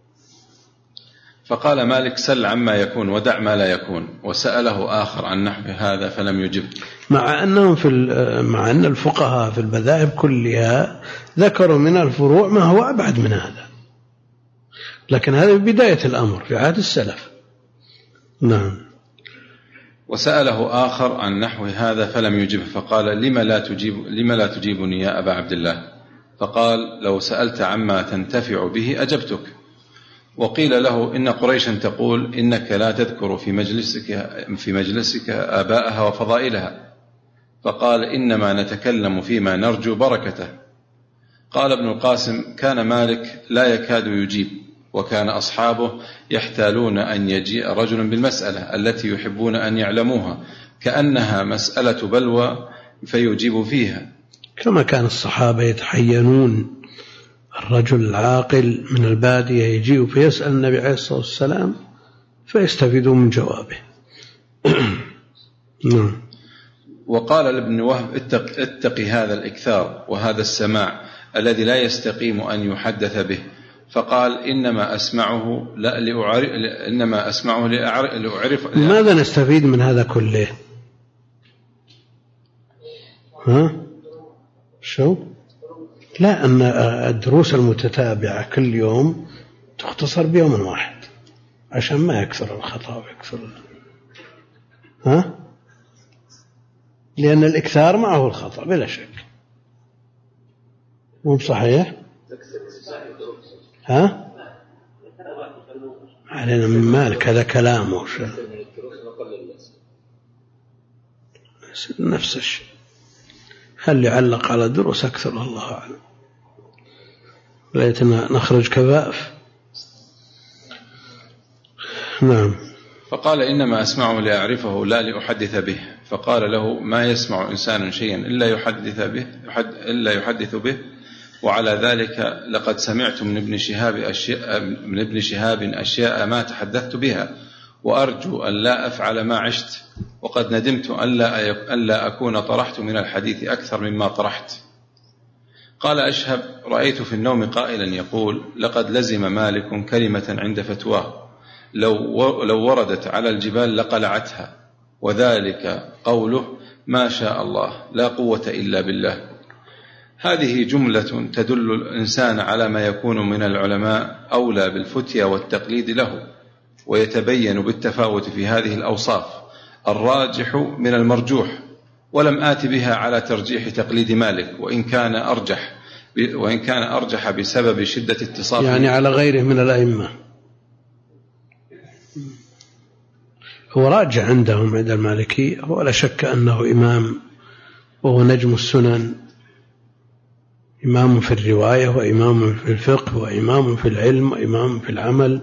فقال مالك سل عما يكون ودع ما لا يكون، وسأله آخر عن نحو هذا فلم يجب. مع أنهم في مع أن الفقهاء في المذاهب كلها ذكروا من الفروع ما هو أبعد من هذا، لكن هذا بداية الأمر في عهد السلف. نعم. وسأله آخر عن نحو هذا فلم يجب، فقال لما لا تجيب لما لا تجيبني يا أبا عبد الله؟ فقال لو سألت عما تنتفع به أجبتك. وقيل له إن قريشا تقول إنك لا تذكر في مجلسك في مجلسك آباءها وفضائلها، فقال إنما نتكلم فيما نرجو بركته. قال ابن القاسم كان مالك لا يكاد يجيب، وكان أصحابه يحتالون أن يجيء رجل بالمسألة التي يحبون أن يعلموها كأنها مسألة بلوى فيجيب فيها، كما كان الصحابة يتحينون الرجل العاقل من البادية يجيء فيسأل النبي عليه الصلاة والسلام فيستفيدون من جوابه. نعم. وقال لابن وهب اتق, اتق هذا الإكثار وهذا السماع الذي لا يستقيم أن يحدث به. فقال إنما أسمعه لا لأعرف إنما أسمعه لأعرف. ماذا نستفيد من هذا كله؟ ها؟ شو؟ لا، أن الدروس المتتابعة كل يوم تختصر بيوم واحد عشان ما يكثر الخطأ ويكثر. ها؟ لأن الإكثار معه الخطأ بلا شك. مو صحيح؟ ها؟ علينا من مالك هذا كلامه نفس الشيء. هل يعلق على الدروس أكثر؟ الله أعلم. ليتنا نخرج كفاف. نعم. فقال إنما أسمعه لأعرفه لا لأحدث به. فقال له ما يسمع إنسان شيئا إلا يحدث به إلا يحدث به، وعلى ذلك لقد سمعت من ابن شهاب أشياء من ابن شهاب أشياء ما تحدثت بها، وأرجو أن لا أفعل ما عشت، وقد ندمت أن لا أكون طرحت من الحديث أكثر مما طرحت. قال أشهب رأيت في النوم قائلا يقول لقد لزم مالك كلمة عند فتواه لو, لو وردت على الجبال لقلعتها، وذلك قوله ما شاء الله لا قوة إلا بالله. هذه جملة تدل الإنسان على ما يكون من العلماء أولى بالفتيا والتقليد له، ويتبين بالتفاوت في هذه الأوصاف الراجح من المرجوح، ولم آت بها على ترجيح تقليد مالك، وإن كان أرجح وإن كان أرجح بسبب شدة اتصافه يعني على غيره من الأئمة. هو راجع عندهم عند المالكي، ولا شك أنه إمام وهو نجم السنن، إمام في الرواية وإمام في الفقه وإمام في العلم وإمام في العمل،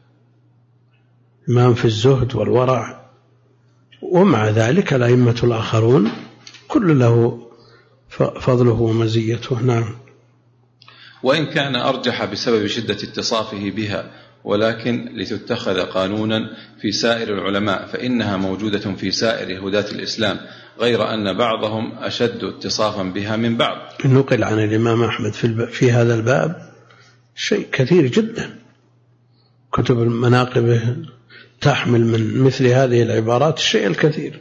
إمام في الزهد والورع، ومع ذلك الأئمة الآخرون كل له فضله ومزيته. نعم. وإن كان أرجح بسبب شدة اتصافه بها، ولكن لتتخذ قانونا في سائر العلماء، فإنها موجودة في سائر هداة الإسلام، غير أن بعضهم أشد اتصافا بها من بعض. نقل عن الإمام أحمد في, في هذا الباب شيء كثير جدا، كتب المناقب تحمل من مثل هذه العبارات الشيء الكثير،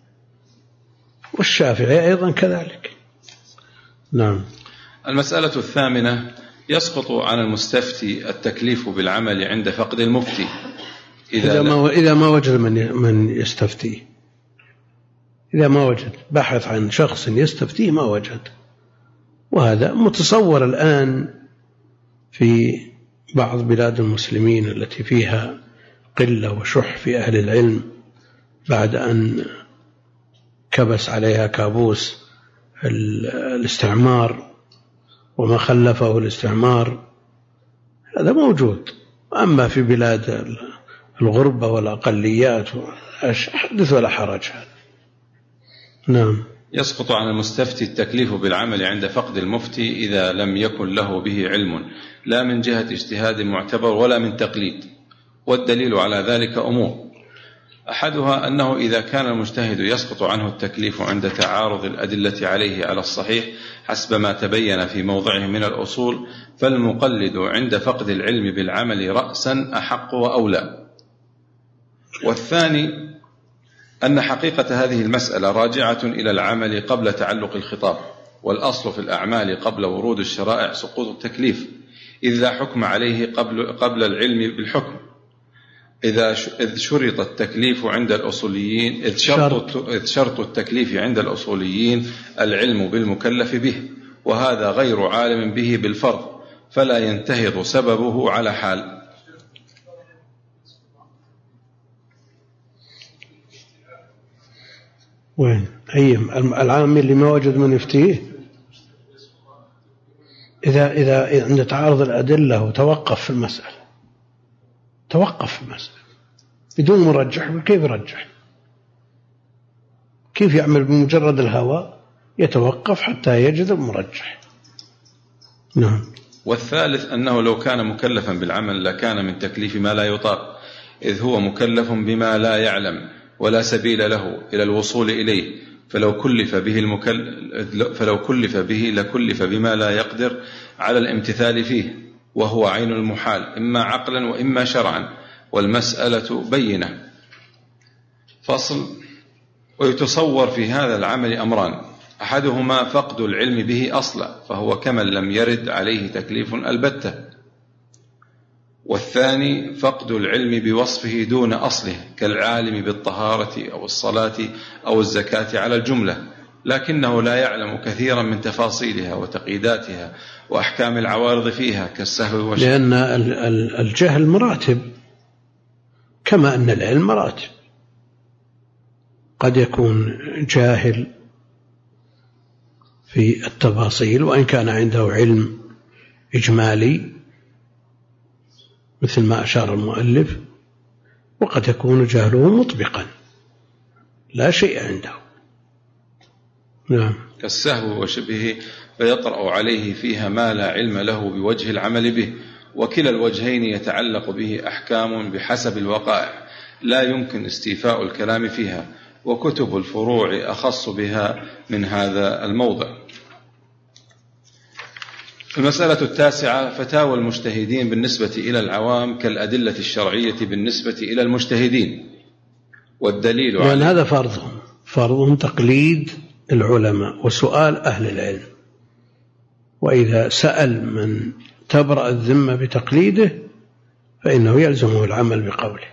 والشافعي أيضا كذلك. نعم. المسألة الثامنة: يسقط عن المستفتي التكليف بالعمل عند فقد المفتي إذا, إذا, ما, إذا ما وجد من, من يستفتيه. إذا ما وجد، بحث عن شخص يستفتيه ما وجد، وهذا متصور الآن في بعض بلاد المسلمين التي فيها قلة وشح في أهل العلم بعد أن كبس عليها كابوس الاستعمار وما خلفه الاستعمار، هذا موجود. أما في بلاد الغربة والأقليات حدث ولا حرج هذا. نعم. يسقط عن المستفتي التكليف بالعمل عند فقد المفتي إذا لم يكن له به علم، لا من جهة اجتهاد معتبر ولا من تقليد. والدليل على ذلك أمور: أحدها أنه إذا كان المجتهد يسقط عنه التكليف عند تعارض الأدلة عليه على الصحيح حسب ما تبين في موضعه من الأصول، فالمقلد عند فقد العلم بالعمل رأسا أحق وأولى. والثاني أن حقيقة هذه المسألة راجعة إلى العمل قبل تعلق الخطاب، والأصل في الأعمال قبل ورود الشرائع سقوط التكليف، إذ لا حكم عليه قبل, قبل العلم بالحكم، إذا إذ شرط التكليف عند الأصوليين إذ شرط, إذ شرط التكليف عند الأصوليين العلم بالمكلف به، وهذا غير عالم به بالفرض، فلا ينتهض سببه على حال. وين أيم العام اللي ما وجد من يفتيه؟ إذا إذا عند تعارض الأدلة وتوقف في المسألة، توقف في المسألة بدون مرجح، كيف يرجح؟ كيف يعمل بمجرد الهوى؟ يتوقف حتى يجد المرجح. نعم. والثالث أنه لو كان مكلفا بالعمل لكان من تكليف ما لا يطاق، إذ هو مكلف بما لا يعلم ولا سبيل له إلى الوصول إليه، فلو كلف به المكلف فلو كلف به لكلف بما لا يقدر على الامتثال فيه، وهو عين المحال إما عقلا وإما شرعا، والمسألة بينة. فصل: ويتصور في هذا العمل أمران: أحدهما فقد العلم به أصلا، فهو كمن لم يرد عليه تكليف البتة، والثاني فقد العلم بوصفه دون أصله، كالعالم بالطهارة أو الصلاة أو الزكاة على الجملة، لكنه لا يعلم كثيرا من تفاصيلها وتقييداتها وأحكام العوارض فيها كالسهو والشك. لأن الجهل مراتب كما أن العلم مراتب، قد يكون جاهل في التفاصيل وإن كان عنده علم إجمالي مثل ما أشار المؤلف، وقد يكون جهله مطبقا لا شيء عنده. نعم. كالسهو وشبهه، فيطرأ عليه فيها ما لا علم له بوجه العمل به، وكلا الوجهين يتعلق به أحكام بحسب الوقائع لا يمكن استيفاء الكلام فيها، وكتب الفروع أخص بها من هذا الموضع. المسألة التاسعة: فتاوى المجتهدين بالنسبة إلى العوام كالأدلة الشرعية بالنسبة إلى المجتهدين، والدليل لأن يعني هذا فرضهم فرضهم تقليد العلماء وسؤال أهل العلم، وإذا سأل من تبرأ الذمة بتقليده فإنه يلزمه العمل بقوله،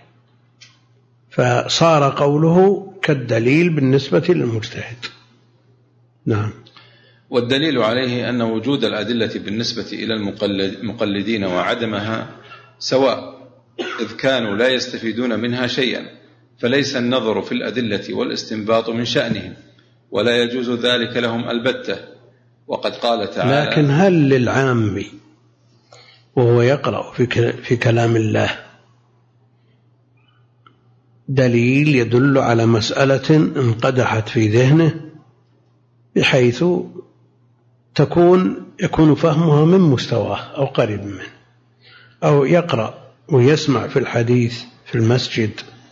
فصار قوله كالدليل بالنسبة للمجتهد. نعم. والدليل عليه أن وجود الأدلة بالنسبة إلى المقلدين وعدمها سواء، إذ كانوا لا يستفيدون منها شيئا، فليس النظر في الأدلة والاستنباط من شأنهم، ولا يجوز ذلك لهم البتة، وقد قال تعالى: لكن هل للعامي وهو يقرأ في كلام الله دليل يدل على مسألة انقدحت في ذهنه بحيث تكون يكون فهمها من مستواه أو قريب منه، أو يقرأ ويسمع في الحديث في المسجد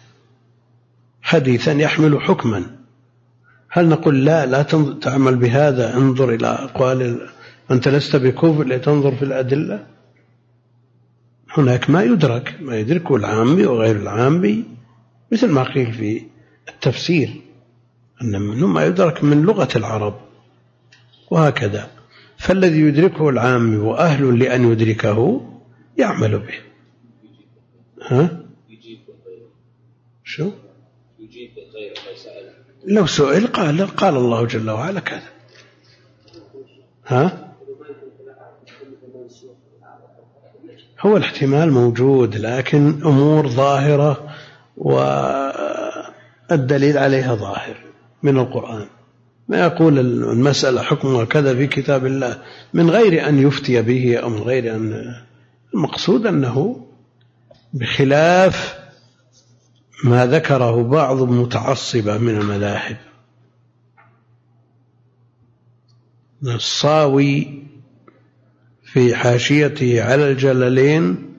حديثا يحمل حكما، هل نقول لا لا تعمل بهذا، انظر إلى أقوال، أنت لست بكفء لتنظر في الأدلة؟ هناك ما يدرك ما يدركه العامي وغير العامي، مثل ما قيل في التفسير أن منه ما يدرك من لغة العرب وهكذا. فالذي يدركه العامي وأهل لأن يدركه يعمل به. ها؟ شو؟ لو سئل قال قال الله جل وعلا كذا. ها؟ هو الاحتمال موجود، لكن أمور ظاهرة والدليل عليها ظاهر من القرآن، ما يقول المسألة حكمها كذا في كتاب الله من غير أن يفتي به أو من غير أن، المقصود أنه بخلاف ما ذكره بعض متعصبة من المذاهب. الصاوي في حاشيته على الجلالين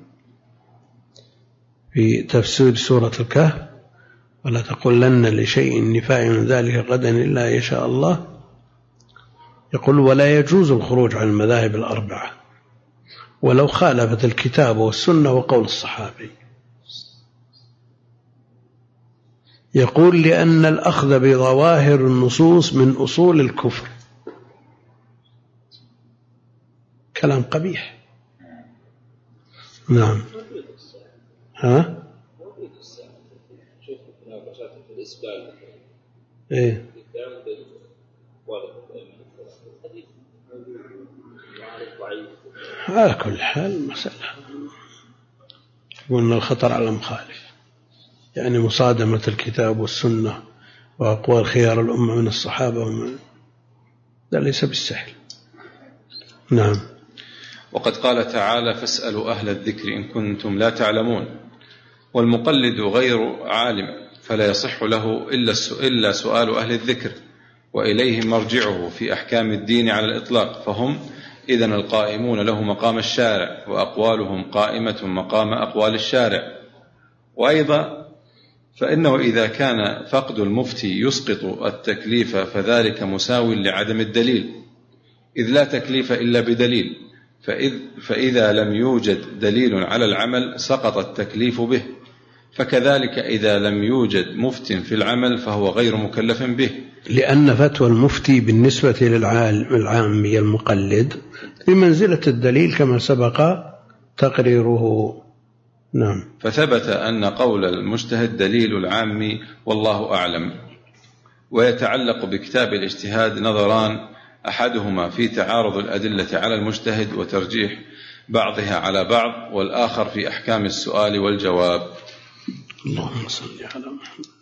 في تفسير سورة الكهف: ولا تقولن لشيء إني فاعل ذلك غدا إلا يشاء الله، يقول: ولا يجوز الخروج عن المذاهب الأربعة ولو خالفت الكتاب والسنة وقول الصحابي. يقول: لأن الأخذ بظواهر النصوص من أصول الكفر. كلام قبيح. نعم. ها؟ إيه؟ على كل حال المسألة قلنا الخطر على المخالف، يعني مصادمة الكتاب والسنة وأقوال خيار الأمة من الصحابة ومن ذا ليس بالسهل. نعم. وقد قال تعالى: فاسألوا أهل الذكر إن كنتم لا تعلمون. والمقلد غير عالم فلا يصح له إلا سؤال أهل الذكر، وإليهم مرجعه في أحكام الدين على الإطلاق، فهم إذن القائمون له مقام الشارع، وأقوالهم قائمة مقام أقوال الشارع. وأيضا فإنه إذا كان فقد المفتي يسقط التكليف فذلك مساو لعدم الدليل، إذ لا تكليف إلا بدليل، فإذ فإذا لم يوجد دليل على العمل سقط التكليف به. فكذلك إذا لم يوجد مفت في العمل فهو غير مكلف به، لأن فتوى المفتي بالنسبة للعامي المقلد بمنزلة الدليل كما سبق تقريره. نعم. فثبت أن قول المجتهد دليل العام والله أعلم. ويتعلق بكتاب الاجتهاد نظران: أحدهما في تعارض الأدلة على المجتهد وترجيح بعضها على بعض، والآخر في أحكام السؤال والجواب. اللهم صل على محمد.